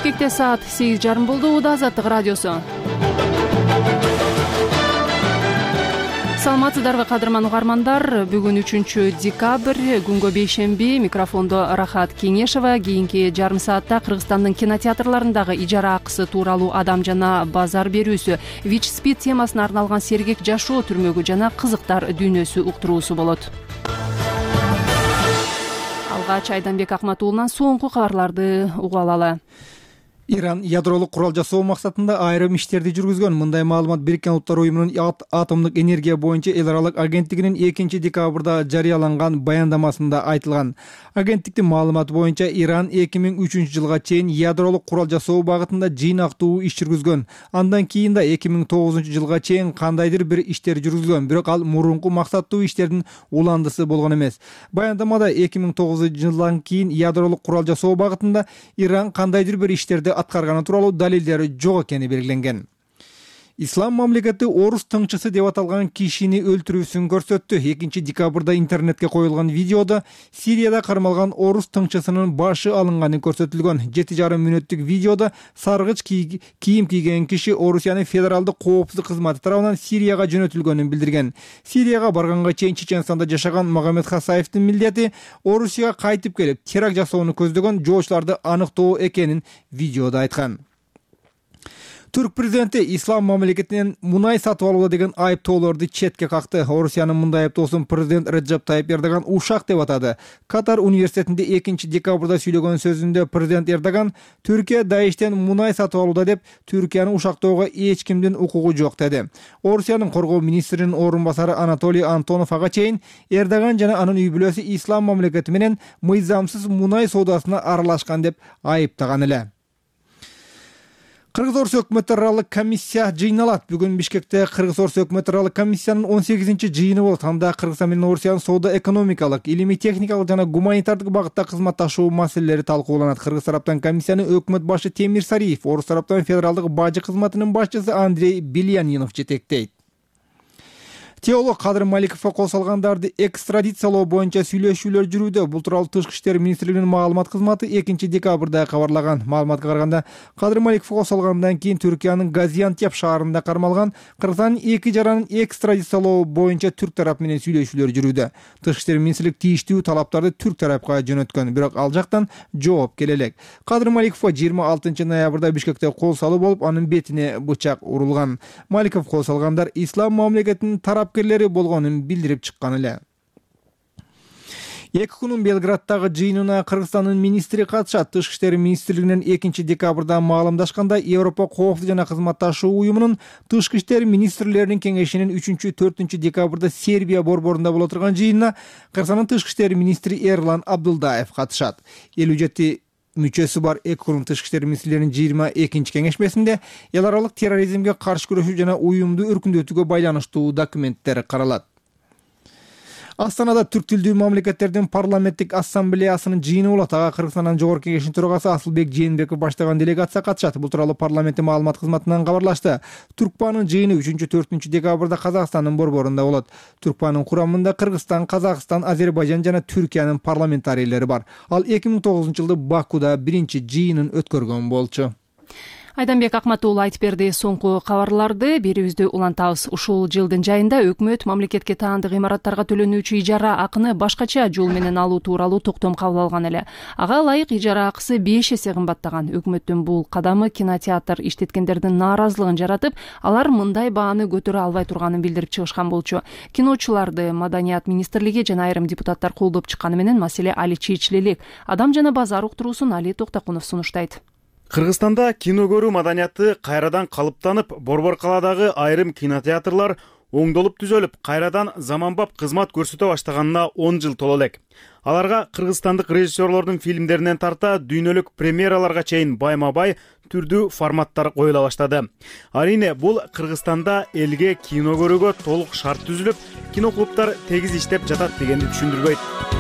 Бишкекте саат 8:30 болду. Уда Азаттык радиосу. Саламатсыздарбы кадырман угармандар. Бүгүн 3-декабрь, күнгө бейшемби. Микрофондо Рахат Кеңешова. Кийинки жарым саатта Кыргызстандын кинотеатрларындагы ижара акысы тууралуу адам жана базар берүүсү, ВИЧ СПИД темасына арналган сергек жашоо түрмөгү жана кызыктар дүйнөсү уктуруусу болот. Алгач Айданбек Акматуулунан соңку кабарларды угуп алалы. Иран ядролук курал жасоо максатында айрым иштерди жүргүзгөн. Мындай маалымат Бириккен Улуттар уюмунун атомдук энергия боюнча эл аралык агенттигинин 2-декабрда жарыяланган баяндамасында айтылган. Агенттиктин маалыматы боюнча Иран 2003 жылга чейин ядролук курал жасоо багытында жыйнактуу иш жүргүзгөн. Андан кийин да 2009 жылга чейин кандайдыр бир иштер жүргүзгөн, бирок ал мурунку максаттуу иштердин уландысы болгон эмес. Баяндамада 2009 жылдан кийин ядролук курал жасоо багытында Иран кандайдыр бир иштерди аткарганы тууралуу далилдери жок экени белгиленген. Ислам мамлекети орус тыңчысы деп аталган кишини өлтүрүүсүн көрсөттү. 2-декабрда интернетке коюлган видеодо Сирияда кармалган орус тыңчысынын башы алынганы көрсөтүлгөн. 7,5 мүнөттүк видеодо саргыч кийим кийген киши Орусиянын федералдык коопсуздук кызматы тарабынан Сирияга жөнөтүлгөнүн билдирген. Сирияга барганга чейин Чеченстанда жашаган Магомед Хасаевдин милдети Орусияга кайтып келип теракт жасоону көздөгөн жоочуларды аныктоо экенин видеодо айткан. Түрк президенти Ислам мамлекетинен мунай сатып алууда деген айыптоолорду четке какты. Орусиянын мындай айыптоосун президент Реджеп Тайип Эрдоган ушак деп атады. Катар университетинде 2-декабрда сүйлөгөн сөзүндө президент Эрдоган Түркия Даиштен мунай сатып алууда деп Түркияны ушактоого эч кимдин укугу жок деди. Орусиянын коргоо министринин орун басары Анатолий Антонов ага чейин Эрдоган жана анын үй бүлөсү Ислам мамлекети менен мыйзамсыз мунай соодасына аралашкан деп айыптаган эле. Кыргыз-Орус өкмөт аралык комиссия жыйналат. Бүгүн Бишкекте Кыргыз-Орус өкмөт аралык комиссиянын 18-чи жыйыны болот. Анда Кыргызстан менен Орусиянын соода-экономикалык, илимий-техникалык жана гуманитардык багытта кызматташуу маселелери талкууланат. Кыргыз тараптан комиссияны өкмөт башы Темир Сариев, Орус тараптан федералдык бажы кызматынын башчысы Андрей Белянинов жетектейт. Теолог Кадыр Маликовго кол салгандарды экстрадициялоо боюнча сүйлөшүүлөр жүрүүдө. Бул тууралуу Тышкы иштер министрлигинин маалымат кызматы 2-декабрда кабарлаган. Маалыматка караганда, Кадыр Маликовго кол салгандан кийин Түркиянын Газиантеп шаарында кармалган Кыргызстандын 2 жаранын экстрадициялоо боюнча түрк тарап менен сүйлөшүүлөр жүрүүдө. Тышкы иштер министрлиги тийиштүү талаптарды түрк тарапка жөнөткөн, бирок ал жактан жооп келе элек. Кадыр Маликовго 26 ноябрда Бишкекте кол салуу болуп, анын бетине бычак урулган. Маликов кол салгандар Ислам мамлекетинин тарапкерлери болгонун билдирип чыккан эле. 2 күнүн Белградтагы жыйынына Кыргызстандын министри катышат. Тышкы иштер министрлигинен 2-декабрда маалымдашканда, Европа коопсуздук жана кызматташуу уюмунун тышкы иштер министрлеринин кеңешинин 3-4 декабрда Сербия борборунда боло турган жыйынына Кыргызстандын тышкы иштер министри Эрлан Абдулдаев катышат. 57 мүчөсү бар 2 күнүн тышкы иштер министрлеринин 22-чи кеңешмесинде эл аралык терроризмге каршы күрөшүү жана уюмду өркүндөтүүгө байланыштуу документтер каралат. Астанада түрк тилдүү мамлекеттердин парламенттик ассамблеясынын жыйыны болот. Ага Кыргызстандын жогорку кеңешинин төрагасы Асылбек Жээнбеков баштаган делегация катышат. Бул тууралуу парламенттин маалымат кызматынан кабарлашты. Түркпанын жыйыны 3-4 декабрда Казакстандын борборунда болот. Түркпанын курамында Кыргызстан, Казакстан, Азербайжан жана Түркиянын парламентарийлери бар. Ал 2009 жылы Бакуда биринчи жыйынын өткөргөн болчу. Айданбек Акматуулу айтып берди. Соңку кабарларды берүүбүздү улантабыз. Ушул жылдын жайында өкмөт мамлекетке таандык имараттарга төлөнүүчү ижара акыны башкача жол менен алуу тууралуу токтом кабыл алган эле. Ага ылайык ижара акысы 5 эсе кымбаттаган. Өкмөттүн бул кадамы кинотеатр иштеткендердин нааразылыгын жаратып, алар мындай бааны көтөрө албай турганын билдирип чыгышкан болчу. Киночуларды Маданият министрлиги жана айрым депутаттар колдоп чыкканы менен маселе али чечиле элек. Адам жана базар уктуруусун Али Токтокунов сунуштайт. Кыргызстанда кино көрүү маданияты кайрадан калыптанып, борбор каладагы айрым кинотеатрлар оңдолуп түзөлүп, кайрадан заманбап кызмат көрсөтө баштаганына 10 жыл толо элек. Аларга кыргызстандык режиссерлордун фильмдеринен тарта дүйнөлүк премьераларга чейин байма-бай түрдүү форматтар коюла баштады. Арине бул Кыргызстанда элге кино көрүүгө толук шарт түзүлүп, киноклубтар тегиз иштеп жатат дегенди түшүндүрбөйт.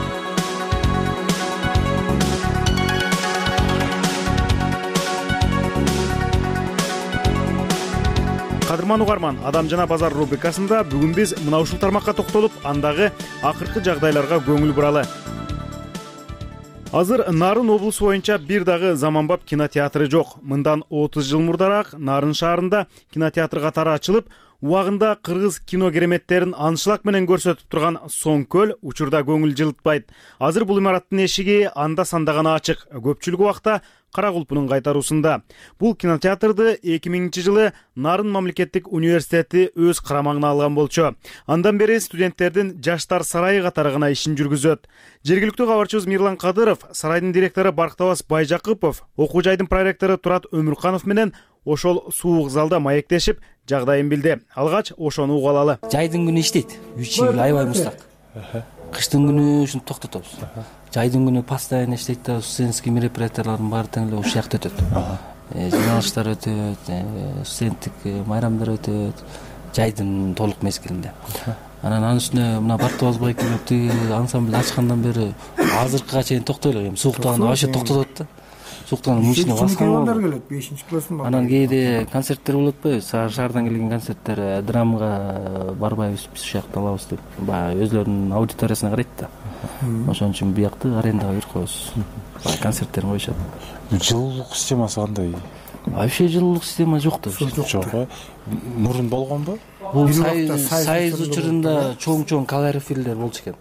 Кадырман угарман, Адам жана базар рубрикасында бүгүн биз мына ушул тармакка токтолуп, андагы акыркы жагдайларга көңүл буралы. Азыр Нарын облусу боюнча бир дагы заманбап кинотеатры жок. Мындан 30 жыл мурдараак Нарын шаарында кинотеатр катары ачылып, убагында кыргыз кино кереметтерин аншлаг менен көрсөтүп турган Соң көл учурда көңүл жылытпайт. Азыр бул имараттын эшиги анда санда гана ачык. Көпчүлүк убакта Кара Кулпунун кайтаруусунда. Бул кинотеатрды 2000-жылы Нарын мамлекеттик университети өз карамагына алган болчу. Андан бери студенттердин жаштар сарайы катары гана ишин жүргүзөт. Жергиликтүү кабарчыбыз Мирлан Кадыров, сарайдын директору Барктабас Байжакыпов, окуу жайдын проректору Турат Өмүрканов менен ошол суук залда маектешип, жагдайын билди. Алгач ошону угуп алалы. Жайдын күнү иштейт. 3 жыл аябай мустак. Кыштын күнү ушинтип токтотобуз. Жайдын күнү постоянно иштейт да, студенческий мероприятиялардын баары тең эле ушул жакта өтөт. Жиналыштар өтөт, студенттик майрамдар өтөт, жайдын толук мезгилинде. Анан үстүнө мына Барктабас байке ансамбль ачкандан бери азыркыга чейин токтой элек. Сууктаганда вообще токтотот да. Сууктаганда мышына баскан. Келет 5-класстын. Анан кээде концерттер болот го, шаардан келген концерттер, драмага барбайбыз, биз ушул жакта алабыз деп, баягы өзлөрүнүн аудиториясына карайт да. Ошон үчүн биякты арендага берип коебуз. Концерттерин коюшат. Жылуулук системасы кандай? Вообще жылуулук система жок да. Жок. Мурун болгонбу? Бул сайыз учурунда чоң калорифилдер болчу экен.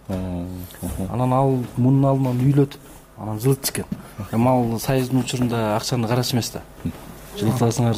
Анан ал мунун алдынан үйлөтүп, анан жылытчу экен. Эми ал сайыздын учурунда акчаны караш эмес да. Жылытасыңар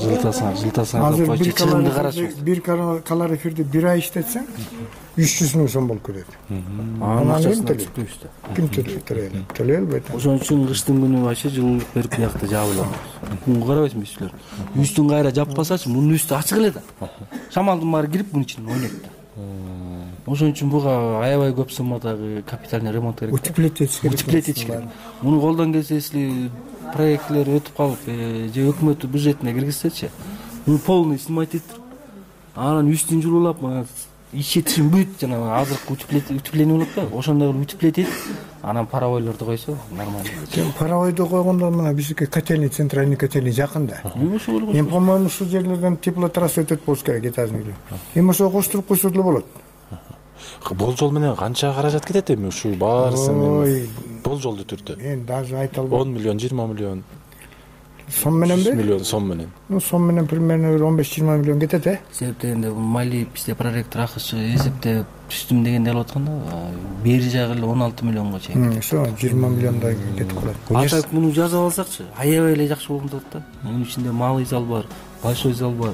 деп койчу, чыгымды карашпайт. Бир калорифирди 1 ай иштетсең 300 миң сом болуп кетет. Анан акчасын түшпөйбүз да. Ким төлөй албайт. Ошон үчүн кыштын күнү вообще жылуулук берип биякты жаабылабыз. Күнгө карабайсың биздер. Үстүн кайра жаппасачы, мунун үстү ачык эле да. Шамалдын баары кирип мунун ичинен ойнойт да. Ошон үчүн буга аябай көп суммадагы капитальный ремонт керек. Утеплетить керек. Муну колдон келсе, если проектлер өтүп калып, же өкмөттүн бюджетине киргизсечи, муну полный снимать этип, анан үстүн жуулап, ичетишин бүт жана азыркы утепление болот да, ошондой кылып утеплетить, анан паровойлорду койсо нормально. Паровойду койгондо мына бизге котельный, центральный котельный жакында. Эми по-моему ушул жерлерден теплотрасса өтөт болуш керек этажный. Эми ошо коштуруп койсо деле болот. Болжол менен канча каражат кетет эми ушул баарысы менен? Болжолдуу түрдө. Мен даже айта албайм. 10 миллион, 20 миллион. Сом мененби? 100 миллион сом менен. Сом менен примерно 15-20 миллион кетет, Себептегенде мали бизде проректор акысы эсептеп түштүм дегенде алып атканда, бери жагы эле 16 миллионго чейин. Ошо 20 миллиондай кетип калат. Атап муну жазып алсакчы, аябай эле жакшы болуп атат да. Мунун ичинде малый зал бар, большой зал бар.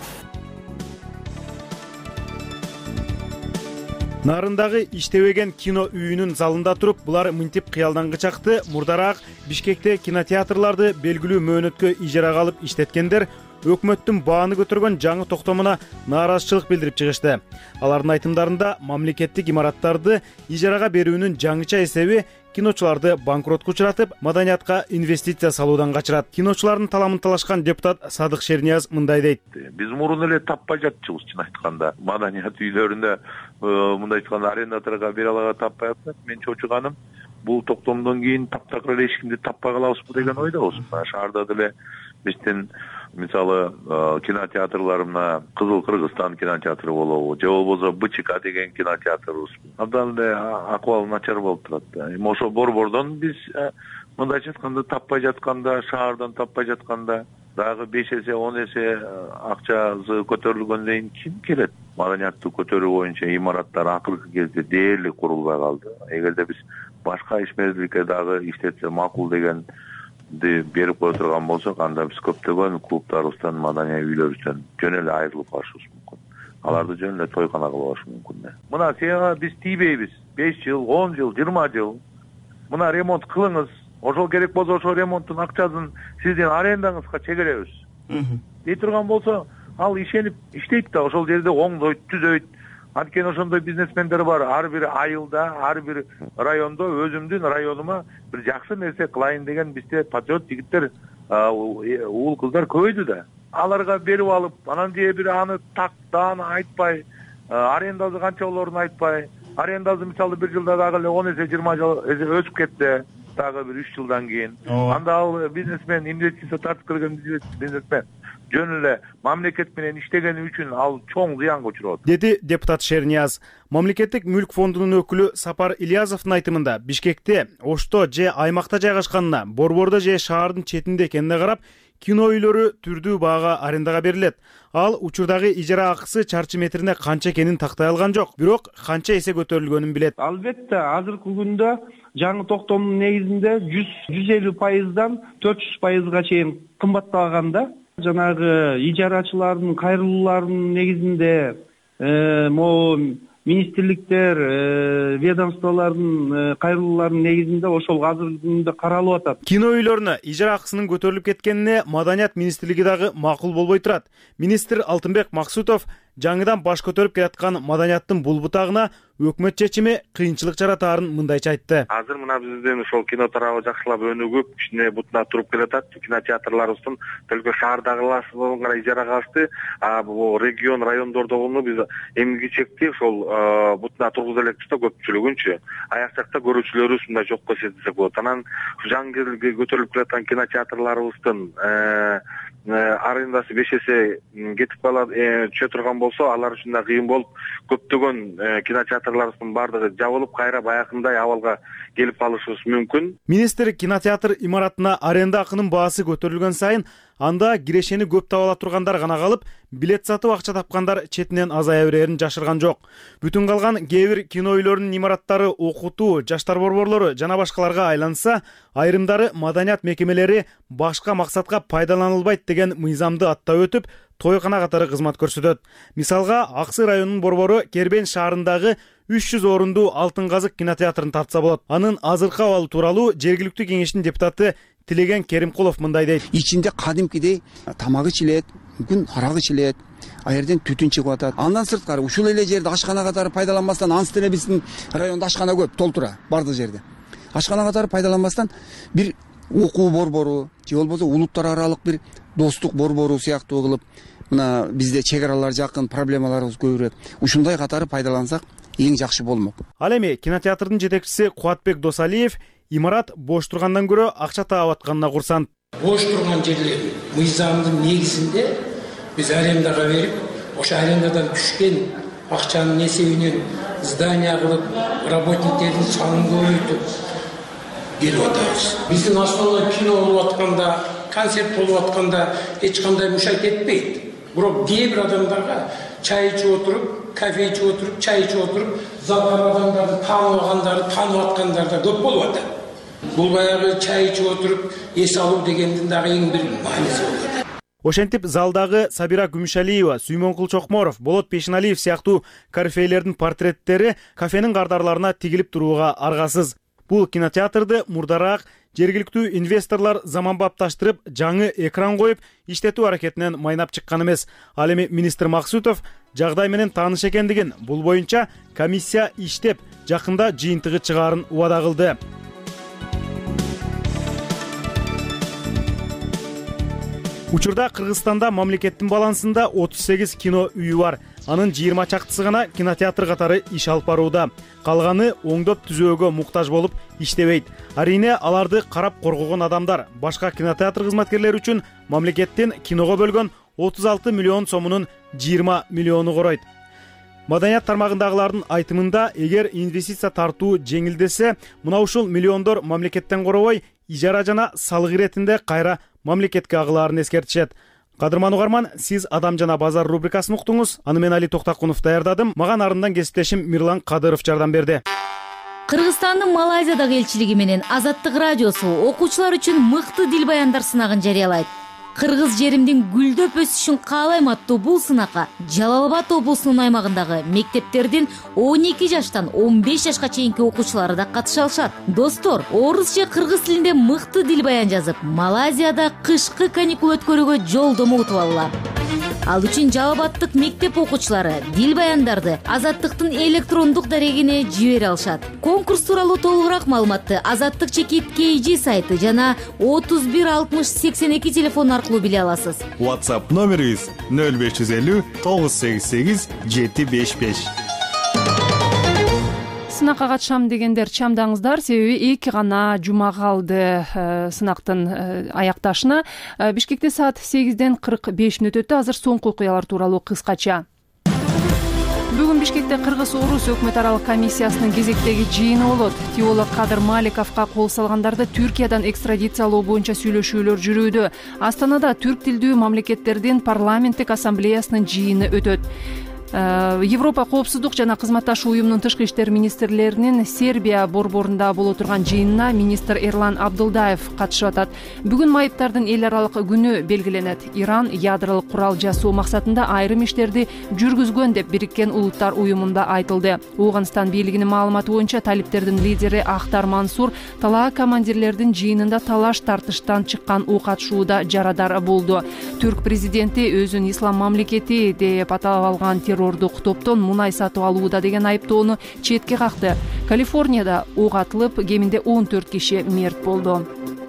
Нарындагы иштебеген кино үйүнүн залында туруп, булар мынтип кыялдан кычакты. Мурдараак Бишкекте кинотеатрларды белгилүү мөөнөткө ижарага алып иштеткендер өкмөттүн бааны көтөргөн жаңы токтомуна нааразычылык билдирип чыгышты. Алардын айтымдарында мамлекеттик имараттарды ижарага берүүнүн жаңыча эсеби киночуларды банкротко учуратып, маданиятка инвестиция салуудан качырат. Киночулардын таламын талашкан депутат Садык Шернияз мындай дейт. Биз мурун эле таппай жатчыбыз, чын айтканда. Маданият үйлөрүндө мындай айтканда арендаторго бере алага таппай атат. Мен чочуганым бул токтомдон кийин таптакыр эле эч кимди таппай калабызбы деген ойдобуз. Шаарда деле биздин мисалы кинотеатрларына Кызыл Кыргызстан кинотеатры болобу, же болбосо БЧК деген кинотеатрыбыз. Абдан эле акыбалы начар болуп турат. Эми ошо борбордон биз мындайча айтканда таппай жатканда, шаардан таппай жатканда дагы 5 эсе 10 эсе акчасы көтөрүлгөндөн кийин ким келет? Маданиятты көтөрүү боюнча имараттар акыркы кезде дээрлик курулбай калды. Эгерде биз башка ишмердүүлүккө дагы иштетсе макул деген берип кое турган болсок, анда биз көптөгөн клубдарыбыздан, маданий үйлөрүбүздөн жөн эле айрылып калышыбыз мүмкүн. Аларды жөн эле тойкана кылып алыш мүмкүн. Мына сага биз тийбейбиз. 5 жыл, 10 жыл, 20 жыл. Мына ремонт кылыңыз. Ошол керек болсо ошол ремонттун акчасын сиздин арендаңызга чегеребиз. Дей турган болсо, ал ишенип иштейт да, ошол жерде оңдойт, түзөйт. Анткени ошондой бизнесмендер бар. Ар бир айылда, ар бир райондо өзүмдүн районума бир жакшы нерсе кылайын деген бизде патриот жигиттер, уул кыздар көбөйдү да. Аларга берип алып, анан же бир аны тактан айтпай, арендасы канча болорун айтпай, арендасы мисалы бир жылда дагы эле 10 эсе 20 эсе өсүп кетти, дагы бир 3 жылдан кийин. Анда ал бизнесмен, инвестиция тартып келген бизнесмен жөн эле мамлекет менен иштегени үчүн ал чоң зыянга учурат, деди депутат Шернияз. Мамлекеттик мүлк фондунун өкүлү Сапар Ильязовдун айтымында Бишкекте, Ошто же аймакта жайгашканына, борбордо же шаардын четинде экенине карап, кино үйлөрү түрдүү баага арендага берилет. Ал учурдагы ижара акысы чарчы метрине канча экенин тактай алган жок, бирок канча эсе көтөрүлгөнүн билет. Албетте, азыркы күндө жаңы токтомдун негизинде 150%дан 400%га чейин кымбаттаганда, жанагы ижарачылардын кайрылууларынын негизинде могу министрликтер, ведомстволордун кайрылууларынын негизинде ошол азыркы күндө каралып атат. Кино үйлөрүнө ижара акысынын көтөрүлүп кеткенине Маданият министрлиги дагы макул болбой турат. Министр Алтынбек Максутов жаңыдан баш көтөрүп келаткан маданияттын бул бутагына өкмөт чечими кыйынчылык жаратаарын мындайча айтты. Азыр мына биздин ошол кино тарабы жакшылап өнүгүп, кичине бутуна туруп келатат. Кинотеатрларыбыздын только шаардагыларын гана ижарага алышты. Бул регион, райондордогуну биз эмгиги чекти ошол бутуна тургуза элек да көпчүлүгүнчү. Аяк жакта көрүүчүлөрүбүз мындай жокко сезилсе болот. Анан жаңы көтөрүлүп келаткан кинотеатрларыбыздын арендасы 5 эсе кетип калат, түшө турган болсо, алар үчүн да кыйын болуп, көптөгөн кинотеатрларыбыздын бардыгы жабылып, кайра баягындай абалга келип калышыбыз мүмкүн. Министр кинотеатр имаратына аренда акынын баасы көтөрүлгөн сайын анда кирешени көп таба ала тургандар гана калып, билет сатып акча тапкандар четинен азая берерин жашырган жок. Бүтүн калган кээ бир кино үйлөрүнүн имараттары окутуу, жаштар борборлору жана башкаларга айланса, айрымдары маданият мекемелери башка максатка пайдаланылбайт деген мыйзамды аттап өтүп, тойкана катары кызмат көрсөтөт. Мисалга, Аксы районунун борбору Кербен шаарындагы 300 орундуу Алтын казык кинотеатрын тартса болот. Анын азыркы абалы тууралуу жергиликтүү кеңештин депутаты Тилеген Керимкулов мындай дейт. Ичинде кадимкидей тамак ичилет, мүмкүн арак ичилет, аерден түтүн чыгып атат. Андан сырткары ушул эле жерди ашкана катары пайдаланбастан, ансы деле биздин райондо ашкана көп, толтура бардык жерде. Ашкана катары пайдаланбастан бир окуу борбору же болбосо улуттар аралык бир достук борбору сыяктуу кылып, мына бизде чек аралар жакын, проблемаларыбыз көбүрөөк. Ушундай катары пайдалансак эң жакшы болмок. Ал эми кинотеатрдын жетекчиси Кубатбек Досалиев имарат бош тургандан көрө акча таап атканына курсант. Бош турган жерлер мыйзамдын негизинде биз арендаға берип, ошо арендадан түшкөн акчанын эсебинен здание кылып, работниктердин санын көбөйтүп берип атабыз. Биздин основной кино болуп атканда, концерт болуп атканда эч кандай мушайт этпейт. Бирок кээ бир адамдарга чай ичип отуруп, кофе ичип отуруп, чай ичип отуруп, залдар адамдарды таанып аткандар да көп болуп атат. Бул баягы чай ичип отуруп эс алуу дегендин дагы эң бир мааниси болот. Ошентип залдагы Сабира Күмүшалиева, Сүймөнкул Чокморов, Болот Пешиналиев сыяктуу корифейлердин портреттери кафенин кардарларына тигилип турууга аргасыз. Бул кинотеатрды мурдараак жергиликтүү инвесторлор заманбапташтырып, жаңы экран коюп, иштетүү аракетинен майнап чыккан эмес. Ал эми министр Максутов жагдай менен тааныш экендигин, бул боюнча комиссия иштеп, жакында жыйынтыгы чыгаарын убада кылды. Учурда Кыргызстанда мамлекеттин балансында 38 кино үйү бар. Анын 20 чактысы гана кинотеатр катары иш алып барууда. Калганы оңдоп түзөөгө муктаж болуп иштебейт. Арине аларды карап коргогон адамдар, башка кинотеатр кызматкерлери үчүн мамлекеттин киного бөлгөн 36 миллион сомунун 20 миллиону коройт. Маданият тармагындагылардын айтымында, эгер инвестиция тартуу жеңилдесе, мына ушул миллиондор мамлекеттен коробой, ижара жана салык иретинде кайра мамлекетке агылаарын эскертишет. Кадырман угарман, сиз Адам жана базар рубрикасын уктуңуз. Аны мен Али Токтакунов даярдадым. Маган арындан кесиптешим Мирлан Кадыров жардам берди. Кыргызстандын Малайзиядагы элчилиги менен Азаттык радиосу окуучулар үчүн мыкты дил баяндар сынагын жарыялайт. Кыргыз жеримдин гүлдөп өсүшүн каалайм аттуу бул сынакка Жалал Абад облусунун аймагындагы мектептердин 12 жаштан 15 жашка чейинки окуучулары да катыша алышат. Достор, орус же кыргыз тилинде мыкты дил баян жазып, Малайзияда кышкы каникул өткөрүүгө жолдомо утуп алгыла. Ал үчүн Жалал Абадтык мектеп окуучулары дил баяндарды Азаттыктын электрондук дарегине жибере алышат. Конкурс тууралуу толугураак маалыматты Азаттык чекит KG сайты жана 31 60 82 телефон аркылуу биле аласыз. WhatsApp номерибиз 0550 988 755. сынакка катышам дегендер чамдаңыздар, себеби 2 гана жума калды сынактын аякташына. Бишкекте саат 8-ден 45 мүнөт өтө. Азыр соңку окуялар тууралуу кыскача. Бүгүн Бишкекте Кыргыз-Орус өкмөт аралык комиссиясынын кезектеги жыйыны болот. Теолог Кадыр Маликовго кол салгандарды Түркиядан экстрадициялоо боюнча сүйлөшүүлөр жүрүүдө. Астанада түрк тилдүү мамлекеттердин парламенттик ассамблеясынын жыйыны өтөт. Европа коопсуздук жана кызматташуу уюмунун тышкы иштер министрлеринин Сербия борборунда боло турган жыйынына министр Эрлан Абдылдаев катышып атат. Бүгүн майыптардын эл аралык күнү белгиленет. Иран ядролук курал жасоо максатында айрым иштерди жүргүзгөн деп Бириккен Улуттар уюмунда айтылды. Ооганстан бийлигинин маалыматы боюнча талиптердин лидери Ахтар Мансур талаа командирлердин жыйынында талаш тартыштан чыккан катышууда жарадар болду. Түрк президенти өзүн ислам мамлекети деп атап алган террордук топтон мунай сатып алууда деген айыптоону четке какты. Калифорнияда ок атылып, кеминде 14 киши мерт болду.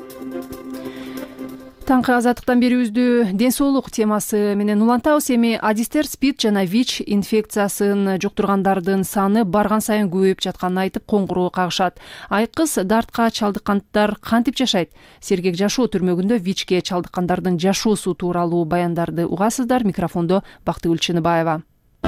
Таңкы азаттыктан берүүбүздү ден соолук темасы менен улантабыз. Эми адистер СПИД жана ВИЧ инфекциясын жуктургандардын саны барган сайын көбөйүп жатканын айтып коңгуроо кагышат. Айкыз дартка чалдыккандар кантип жашайт? Сергек жашоо түрмөгүндө ВИЧке чалдыккандардын жашоосу тууралуу баяндарды угасыздар. Микрофондо Бактыгүл Чыныбаева.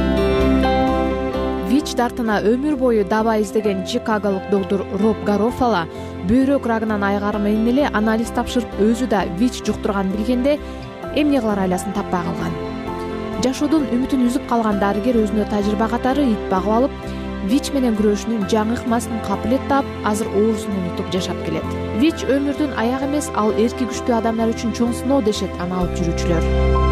ВИЧ дартына өмүр бою даба издеген чикаголук доктур Роб Гарофало бөйрөк рагынан айыгары менен эле анализ тапшырып, өзү да ВИЧ жуктурганын билгенде эмне кылар айласын таппай калган. Жашоодон үмүтүн үзүп калган дарыгер өзүнө тажрыйба катары ит багып алып, ВИЧ менен күрөшүүнүн жаңы ыкмасын кабыл этип таап, азыр оорусун унутуп жашап келет. ВИЧ өмүрдүн аягы эмес, ал эрки күчтүү адамдар үчүн чоң сыноо дешет аны алып жүрүүчүлөр.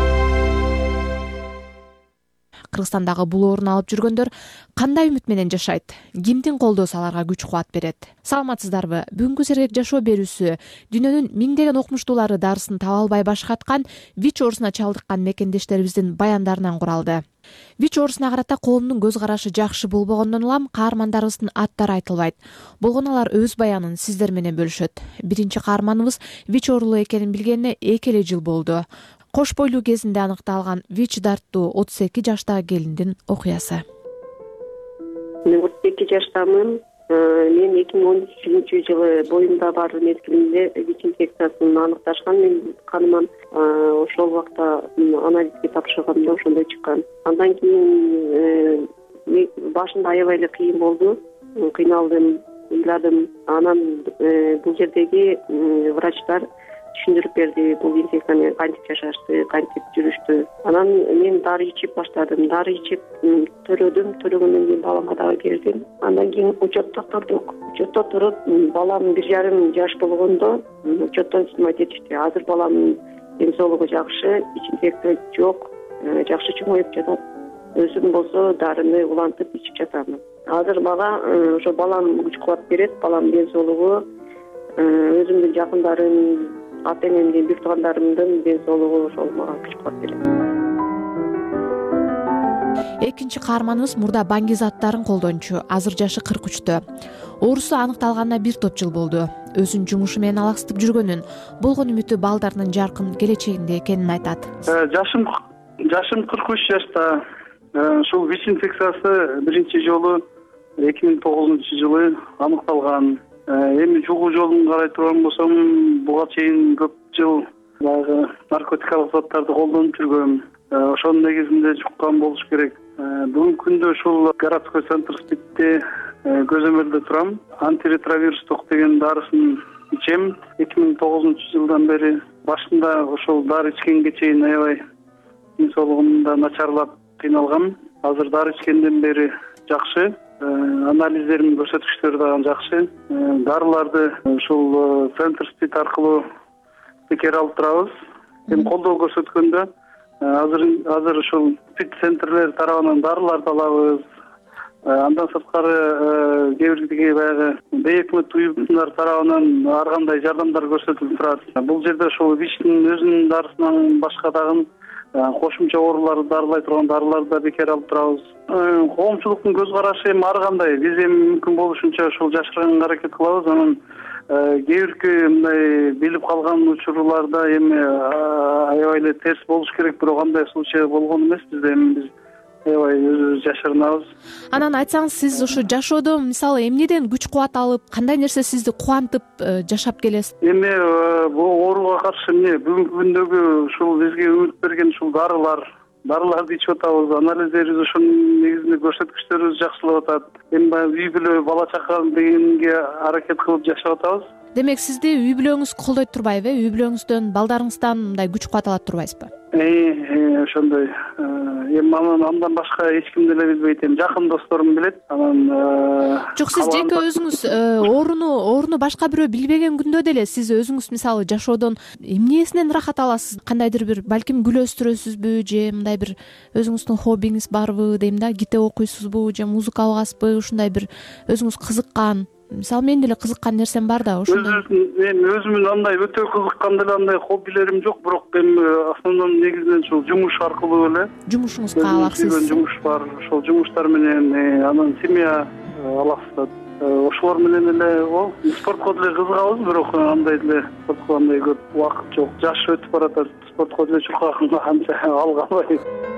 Кыргызстандагы бул оорун алып жүргөндөр кандай үмүт менен жашайт? Кимдин колдоосу аларга күч кубат берет? Саламатсыздарбы? Бүгүнкү Сергек жашоо берүүсү дүйнөнүн миңдеген окумуштуулары дарысын таба албай баш каткан ВИЧ оорусуна чалдыккан мекендештерибиздин баяндарынан куралды. ВИЧ оорусуна карата коомдун көз карашы жакшы болбогондон улам каармандарыбыздын аттары айтылбайт. Болгону алар өз баянын сиздер менен бөлүшөт. Биринчи каарманыбыз ВИЧ оорулуу экенин билгенине 2 эле жыл болду. Кош бойлуу кезинде аныкталган ВИЧ дартуу 32 жаштагы келиндин окуясы. Мен 32 жаштамын. Мен 2013 жылы боюмда бар мезгилинде ВИЧ инфекциясын аныкташкан. Мен каныман ошол убакта анализге тапшырганда ошондой чыккан. Андан кийин башында аябай эле кыйын болду. Кыйналдым, ыйладым. Анан бул жердеги врачтар түшүндүрүп берди, бул инфекцияны кантип жашашты, кантип жүрүштү. Анан мен дары ичип баштадым. Дары ичип төлөгөндөн кийин балама дагы бердим. Андан кийин учетто турдук. Учетто туруп, балам 1,5 жаш болгондо учеттон снимать этишти. Азыр баламдын ден соолугу жакшы, инфекция жок, жакшы чоңоюп жатат. Өзүм болсо дарыны улантып ичип жатам. Азыр мага ошо балам күч кубат берет, баламдын ден соолугу, өзүмдүн жакындарым, ата-энемдин, бир туугандарымдын ден соолугу ошол мага күч кубат берет. Экинчи каарманыбыз мурда баңгизаттарын колдончу, азыр жашы 43-тө. Оорусу аныкталганына 1 топ жыл болду. Өзүнүн жумушу менен алаксытып жүргөнүн, болгон үмүтү балдарынын жаркын келечегинде экенин айтат. Жашым 43 жашта. Ушул ВИЧ инфекциясы биринчи жолу 2009-жылы аныкталган. Эми жугуу жолун карай турган болсом, буга чейин көп жыл баягы наркотикалык заттарды колдонуп жүргөм. Ошонун негизинде жуккан болуш керек. Бүгүнкү күндө ушул городской центр СПИДте көзөмөлдө турам. Антиретровирустук деген дарысын ичем. 2009-жылдан бери башында ошол дары ичкенге чейин аябай ден соолугум да начарлап кыйналгам. Азыр дары ичкенден бери жакшы. Анализдердин көрсөткүчтөрү дагы жакшы. Дарыларды ушул центр СПИД аркылуу бекер алып турабыз. Эми колдоо көрсөткөндө азыр ушул СПИД центрлер тарабынан дарыларды алабыз. Андан сырткары кээ бир баягы бейөкмөт уюмдар тарабынан ар кандай жардамдар көрсөтүлүп турат. Бул жерде ушул ВИЧтин өзүнүн дарысынан башка дагы кошумча ооруларды дарылай турган дарыларды да бекер алып турабыз. Коомчулуктун көз карашы эми ар кандай. Биз эми мүмкүн болушунча ушул жашырганга аракет кылабыз. Анан кээ бирки мындай билип калган учурларда эми аябай эле терс болуш керек, бирок андай случай болгон эмес. Бизде эми биз аябай өзүбүз жашырынабыз. Анан айтсаңыз, сиз ушу жашоодо мисалы эмнеден күч кубат алып, кандай нерсе сизди кубантып жашап келесиз? Эми бул ооруга каршы эмне бүгүнкү күндөгү ушул бизге үмүт берген ушул дарыларды ичип атабыз, анализдерибиз ошонун негизинде көрсөткүчтөрүбүз жакшылап атат. Эми баягы үй бүлө, бала чака дегенге аракет кылып жашап атабыз. Демек сизди үй бүлөңүз колдойт турбайбы? Үй бүлөңүздөн, балдарыңыздан мындай күч кубат алат турбайсызбы? Ошондой. Эми андан башка эч ким деле билбейт. Эми жакын досторум билет. Анан жок, сиз жеке өзүңүз ооруну башка бирөө билбеген күндө деле сиз өзүңүз мисалы жашоодон эмнесинен ырахат аласыз? Кандайдыр бир балким күлөстүрөсүзбү же мындай бир өзүңүздүн хоббиңиз барбы дейм да? Китеп окуйсузбу же музыка угасызбы? Ушундай бир өзүңүз кызыккан, мисалы мен деле кызыккан нерсем бар да, ошондой. Мен өзүмдүн андай өтө кызыккан деле андай хоббилерим жок, бирок эми основном негизинен ушул жумуш аркылуу эле. Жумушуңузга алаксыз. Жумуш бар, ошол жумуштар менен анан семья алаксыз. Ошолор менен эле спортко деле кызыгабыз, бирок андай деле спортко андай көп убакыт жок. Жаш өтүп баратат, спортко деле чуркаганда канча алганбай.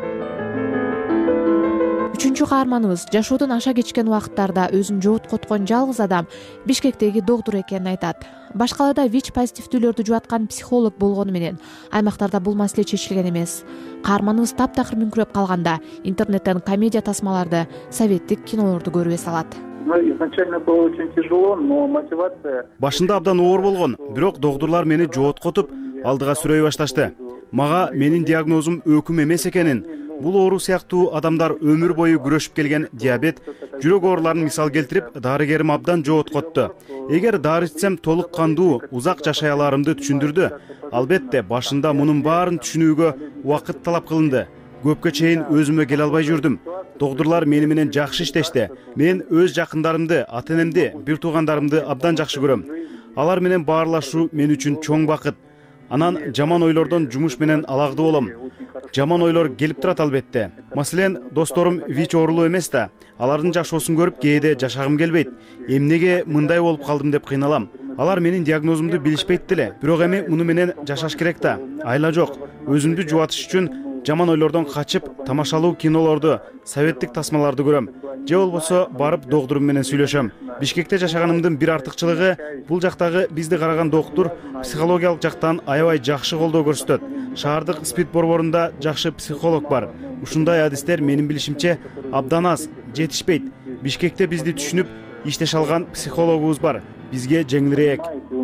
Үчүнчү каарманыбыз жашоодон аша кечкен убакыттарда өзүн жооткоткон жалгыз адам Бишкектеги доктур экенин айтат. Башкаларда ВИЧ позитивдүүлөрдү жубаткан психолог болгону менен аймактарда бул маселе чечилген эмес. Каарманыбыз таптакыр мүңкүрөп калганда интернеттен комедия тасмаларды, советтик кинолорду көрүп эс алат. Изначально было очень тяжело, но мотивация. Башында абдан оор болгон, бирок доктурлар мени жооткотуп, алдыга сүрөй башташты. Мага менин диагнозум өкүм эмес экенин, бул оору сыяктуу адамдар өмүр бою күрөшүп келген диабет, жүрөк ооруларын мисал келтирип, дарыгерим абдан жооткотту. Эгер дары ичсем толук кандуу, узак жашай аларымды түшүндүрдү. Албетте, башында мунун баарын түшүнүүгө убакыт талап кылынды. Көпкө чейин өзүмө келе албай жүрдүм. Доктурлар мени менен жакшы иштешти. Мен өз жакындарымды, ата-энемди, бир туугандарымды абдан жакшы көрөм. Алар менен баарлашуу мен үчүн чоң бакыт. Анан жаман ойлордон жумуш менен алакты болом. Жаман ойлор келип турат албетте. Маселен, досторум ВИЧ оорулуу эмес да. Алардын жашоосун көрүп, кээде жашагым келбейт. Эмнеге мындай болуп калдым деп кыйналам. Алар менин диагнозумду билишпейт деле. Бирок эми муну менен жашаш керек да. Айла жок. Өзүмдү жубатыш үчүн жаман ойлордон качып, тамашалуу кинолорду, советтик тасмаларды көрөм. Же болбосо барып доктурум менен сүйлөшөм. Бишкекте жашаганымдын бир артыкчылыгы, бул жактагы бизди караган доктур психологиялык жактан аябай жакшы колдоо көрсөтөт. Шаардык СПИД борборунда жакшы психолог бар. Ушундай адистер менин билишимче абдан аз, жетишпейт. Бишкекте бизди түшүнүп, иштеше алган психологубуз бар. Бизге жеңилирээк.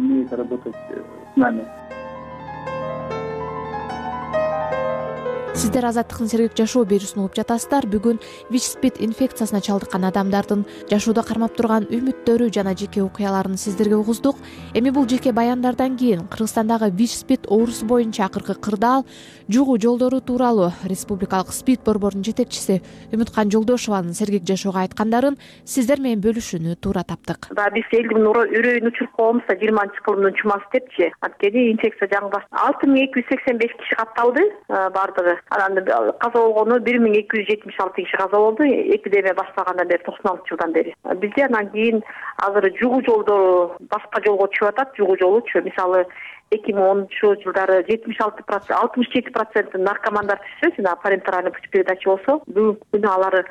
Сиздер Азаттыктын сергек жашоо берүүсүн угуп жатасыздар. Бүгүн ВИЧ/СПИД инфекциясына чалдыккан адамдардын жашоодо кармап турган үмүттөрү жана жеке окуяларын сиздерге угуздук. Эми бул жеке баяндардан кийин Кыргызстандагы ВИЧ/СПИД оорусу боюнча акыркы кырдаал, жугуу жолдору тууралуу Республикалык СПИД борборунун жетекчиси Үмүткан Жолдошованын сергек жашоого айткандарын сиздер менен бөлүшүүнү туура таптык. Биз элдин үрөйүн учуруп коебуз да 20-кылымдын чумасы депчи. Анткени инфекция жаңы 6285 киши катталды бардыгы. Анан каза болгону 1276 киши каза болду. Эпидемия башталгандан бери 96 жылдан бери. Бизде анан кийин азыр жугуу жолдору башка жолго түшүп атат. Жугуу жолучу мисалы 2010 жылдары 67% наркомандар түшсө, жана парентеральный путь передачи болсо, бүгүнкү күнү алар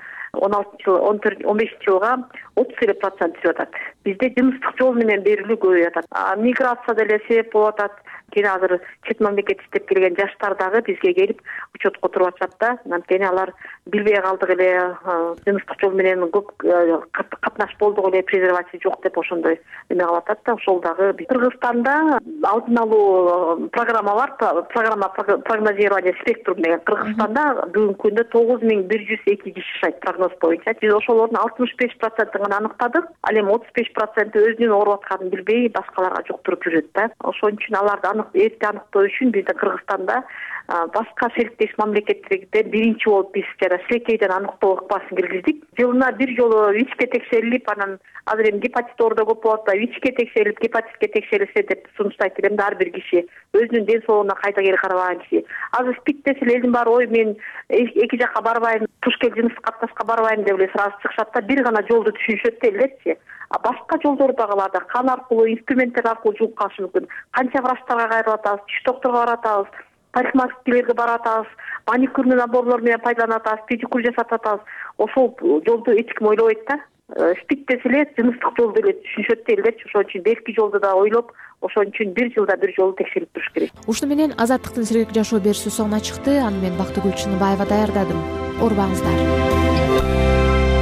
15 жылга 30% түшүп атат. Бизде жыныстык жол менен берилүү көбөйүп атат. Миграция деле себеп болуп атат. Кийин азыр чет мамлекет иштеп келген жаштар дагы бизге келип учетко туруп атышат да. Анткени алар билбей калдык эле, жыныстык жол менен көп катнаш болдук эле, презерватив жок деп ошондой эме кылып атат да. Ошол дагы Кыргызстанда алдын алуу программа бар, программа прогнозирования спектрум деген. Кыргызстанда бүгүнкү күндө 9102 киши жашайт прогноз боюнча. Биз ошолордун 65%-ын гана аныктадык. Ал эми 35% өзүнүн ооруп атканын билбей башкаларга жуктуруп жүрөт да. Ошон үчүн аларды эрте аныктоо үчүн бизде Кыргызстанда башка шериктеш мамлекеттерде биринчи болуп биз жана Силекейден аныктоо ыкмасын киргиздик. Жылына бир жолу ВИЧке текшерилип, анан азыр эми гепатит ооруда көп болот да, ВИЧке текшерилип, гепатитке текшерилсе деп сунуштайт элем да ар бир киши. Өзүнүн ден соолугуна кайта кери карабаган киши. Азыр СПИД десе элдин баары ой мен эки жакка барбайм, тушкел жыныстык катнашка барбайм деп эле сразу чыгышат да, бир гана жолду түшүнүшөт да элечи. Башка жолдордагыларда кан аркылуу, инструменттер аркылуу жугуп калышы мүмкүн. Канча врачтарга кайрылып атабыз, түш докторго барып атабыз. парикмахерскийлерге баратабыз, маникюрный наборлор менен пайдаланып атабыз, педикюр жасап атабыз. Ошол жолду эч ким ойлобойт да. Спит десе эле жыныстык жолду эле түшүнүшөт да элдерчи. Ошон үчүн берки жолду да ойлоп, ошон үчүн бир жылда бир жолу текшерип туруш керек. Ушуну менен Азаттыктын сергек жашоо берүүсү соңуна чыкты. Аны мен Бактыгүл Чыныбаева даярдадым. Орбаңыздар.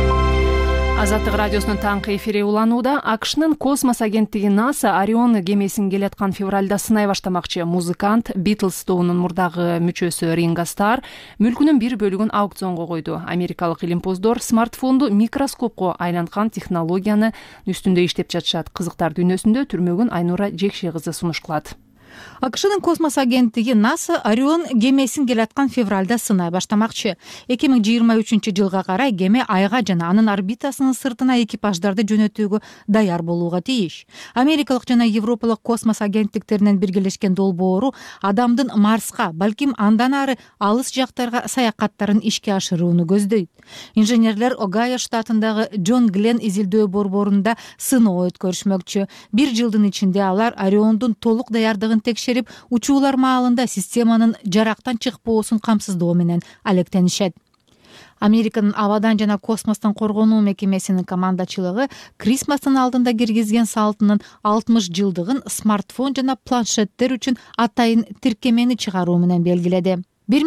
Азаттык радиосунун таңкы эфири уланууда. АКШнын космос агенттиги НАСА Орион кемесин келаткан февралда сынай баштамакчы. Музыкант Beatles тобунун мурдагы мүчөсү Ринго Стар мүлкүнүн бир бөлүгүн аукционго койду. Америкалык илимпоздор смартфонду микроскопко айланткан технологияны үстүндө иштеп жатышат. Кызыктар дүйнөсүндө түрмөгүн Айнура Жекше кызы сунуш кылат. АКШнын космос агенттиги НАСА Орион кемесин келаткан февралда сынай баштамакчы. 2023 жылга карай кеме Айга жана анын орбитасынын сыртына экипаждарды жөнөтүүгө даяр болууга тийиш. Америкалык жана Европалык космос агенттиктеринен биргелешкен долбоору адамдын Марска, балким андан ары алыс жактарга саякаттарын ишке ашырууну көздөйт. Инженерлер Огайо штатындагы Джон Глен изилдөө борборунда сыноо өткөрүшмөкчү. Бир жылдын ичинде алар Ориондун толук даярдыгын текшерип, учуулар маалында системанын жарактан чыкпоосун камсыздоо менен алектенишет. Американын абадан жана космостон коргонуу мекемесинин командачылыгы Крисмастын алдында киргизген салтынын 60 жылдыгын смартфон жана планшеттер үчүн атайын тиркемени чыгаруу менен белгиледи.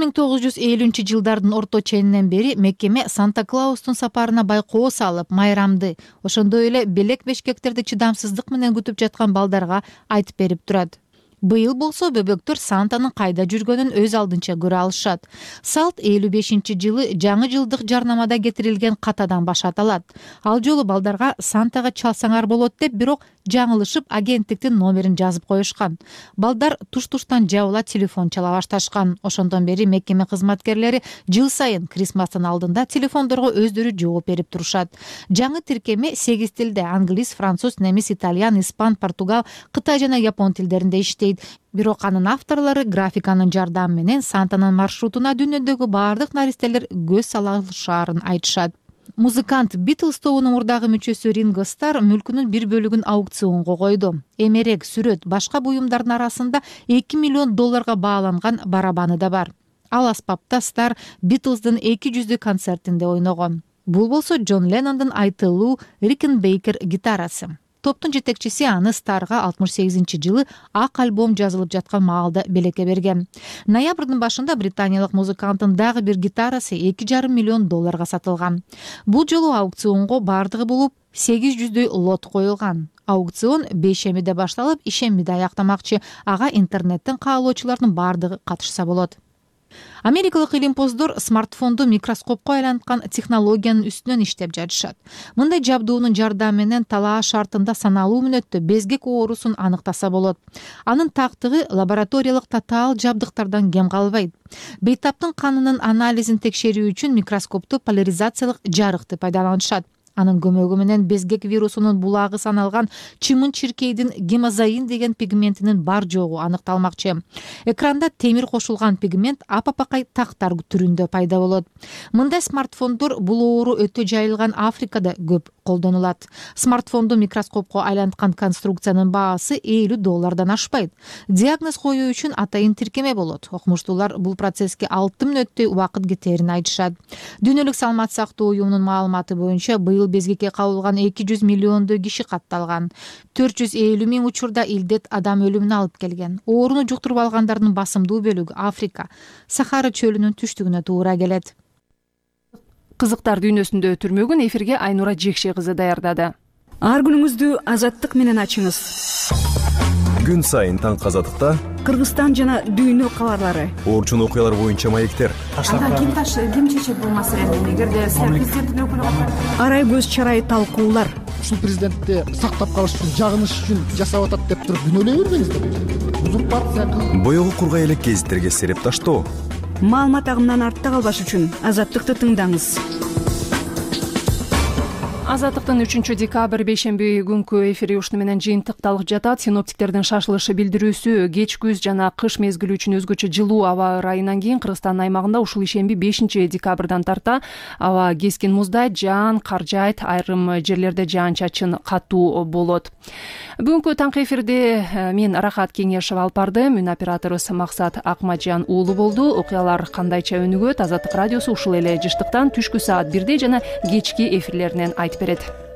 1950 жылдардын орто ченинен бери мекеме Санта-Клаустун сапарына байкоо салып, майрамды, ошондой эле белек бешкектерди чыдамсыздык менен күтүп жаткан балдарга айтып берип турат. Быйыл болсо бөбөктөр Сантанын кайда жүргөнүн өз алдынча көрө алышат. Салт 55-жылы жаңы жылдык жарнамада кетирилген катадан башаталат. Ал жолу балдарга Сантага чалсаңар болот деп, бирок жаңылышып агенттиктин номерин жазып коюшкан. Балдар туш-туштан жабыла телефон чала башташкан. Ошондон бери мекеме кызматкерлери жыл сайын Крисмастын алдында телефондорго өздөрү жооп берип турушат. Жаңы тиркеме 8 тилде: англис, француз, немис, итальян, испан, португал, кытай жана япон тилдеринде иштейт. Бирок анын авторлору графиканын жардамы менен Сантанын маршрутуна дүйнөдөгү бардык наристелер көз сала алышаарын айтышат. Музыкант Beatles тобунун мурдагы мүчөсү Ринго Стар мүлкүнүн бир бөлүгүн аукционго койду. Эмерек, сүрөт, башка буюмдардын арасында $2 миллион бааланган барабаны да бар. Ал аспапта Стар Beatles'дын 200 концертинде ойногон. Бул болсо Джон Леннондун айтылуу Rickenbacker гитарасы. Топтун жетекчиси аны Старга 68-жылы ак альбом жазылып жаткан маалда белекке берген. Ноябрдын башында британиялык музыканттын дагы бир гитарасы $2,5 миллион сатылган. Бул жолу аукционго бардыгы болуп 800 лот коюлган. Аукцион бейшембиде башталып, ишембиде аяктамакчы. Ага интернеттен каалоочулардын бардыгы катышса болот. Америкалык илимпоздор смартфонду микроскопко айланткан технологиянын үстүнөн иштеп жатышат. Мындай жабдуунун жардамы менен талаа шартында саналуу мүнөттө безгек оорусун аныктаса болот. Анын тактыгы лабораториялык татаал жабдыктардан кем калбайт. Бейтаптын канынын анализин текшерүү үчүн микроскопту поляризациялык жарыкты пайдаланышат. Анын көмөгү менен безгек вирусунун булагы саналган чымын-чиркейдин гемозоин деген пигментинин бар жогу аныкталмакчы. Экранда темир кошулган пигмент апапакай тактар түрүндө пайда болот. Мындай смартфондор бул оору өтө жайылган Африкада көп колдонулат. Смартфонду микроскопко айланткан конструкциянын баасы $50 ашпайт. Диагноз коюу үчүн атайын тиркеме болот. Окумуштуулар бул процесске 6 мүнөттөй убакыт кетерин айтышат. Дүйнөлүк саламат сактоо уюмунун маалыматы боюнча быйыл безгекке кабылган 200 миллиондой киши катталган. 450 000 учурда илдет адам өлүмүнө алып келген. Ооруну жуктуруп алгандардын басымдуу бөлүгү Африка, Сахара чөлүнүн түштүгүнө туура келет. Кызыктар дүйнөсүндө түрмөгүн эфирге Айнура Жекше кызы даярдады. Ар күнүңүздү азаттык менен ачыңыз. Күн сайын таң азаттыкта Кыргызстан жана дүйнө кабарлары, орчун окуялар боюнча маектер. Ким чечет бул маселени? Эгерде президенттин өкүлү арай көз чарай талкуулар. Ушул президентти сактап калыш үчүн, жагыныш үчүн жасап атат деп туруп күнөөлөй бербеңиздер. Узурпация. Боёгу кургай элек гезиттерге сереп таштоо. Маалымат агымынан артта калбаш үчүн азаттыкты тыңдаңыз. Азаттыктын 3-декабрь бейшемби күнкү эфири ушуну менен жыйынтыкталып жатат. Синоптиктердин шашылышы билдирүүсү кеч күз жана кыш мезгили үчүн өзгөчө жылуу аба ырайынан кийин Кыргызстандын аймагында ушул ишемби 5-декабрдан тарта аба кескин муздайт, жаан, кар жаайт, айрым жерлерде жаан-чачын катуу болот. Бүгүнкү таңкы эфирди мен Рахат Кеңешова алып бардым. Үн операторубуз Максат Акмаджан уулу болду. Окуялар кандайча өнүгөт? Азаттык радиосу ушул эле жыштыктан түшкү саат 1 жана кечки эфирлеринен айтып берет.